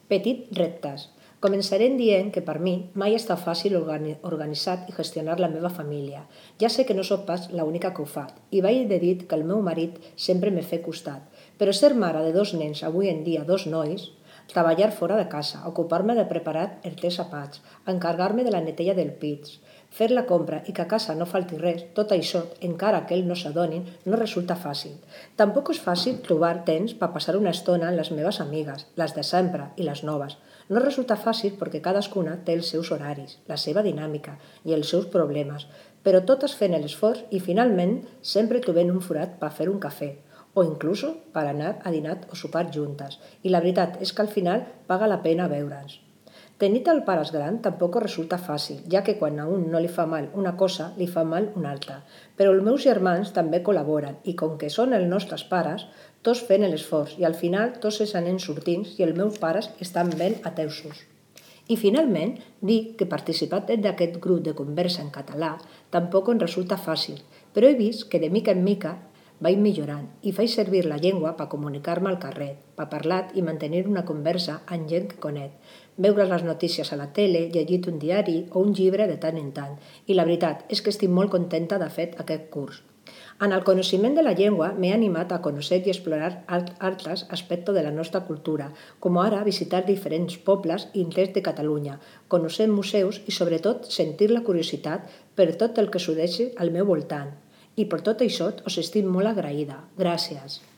Petit reptes. Començaré dient que per mi mai està fàcil organitzar i gestionar la meva família. Ja sé que no sóc pas l'única que ho fa, i vaig de dir que el meu marit sempre me fa costat. Però ser mare de 2 nens, avui en dia 2 nois, treballar fora de casa, ocupar-me de preparar els teus àpats, encarregar-me de la neteja del pis, fer la compra i que a casa no falti res, tot això, encara que ells no s'adonin, no resulta fàcil. Tampoc és fàcil trobar temps per passar una estona amb les meves amigues, les de sempre i les noves. No resulta fàcil perquè cadascuna té els seus horaris, la seva dinàmica i els seus problemes, però totes fent l'esforç i finalment sempre trobem un forat per fer un cafè o inclús per anar a dinar o sopar juntes. I la veritat és que al final paga la pena veure'ns. Tenir el pares gran tampoc resulta fàcil, ja que quan a un no li fa mal una cosa, li fa mal una altra. Però els meus germans també col·laboren i com que són els nostres pares, tots fent l'esforç i al final tots ens anem sortint i els meus pares estan ben atesos. I finalment, dir que participar d'aquest grup de conversa en català tampoc em resulta fàcil, però he vist que de mica en mica vaig millorant i faig servir la llengua per comunicar-me al carrer, per parlar i mantenir una conversa amb gent que conec, veure les notícies a la tele, llegir un diari o un llibre de tant en tant. I la veritat és que estic molt contenta de fer aquest curs. En el coneixement de la llengua m'he animat a conèixer i explorar altres aspectes de la nostra cultura, com ara visitar diferents pobles i indrets de Catalunya, conèixer museus i sobretot sentir la curiositat per tot el que succeeix al meu voltant. I per tot això us estic molt agraïda. Gràcies.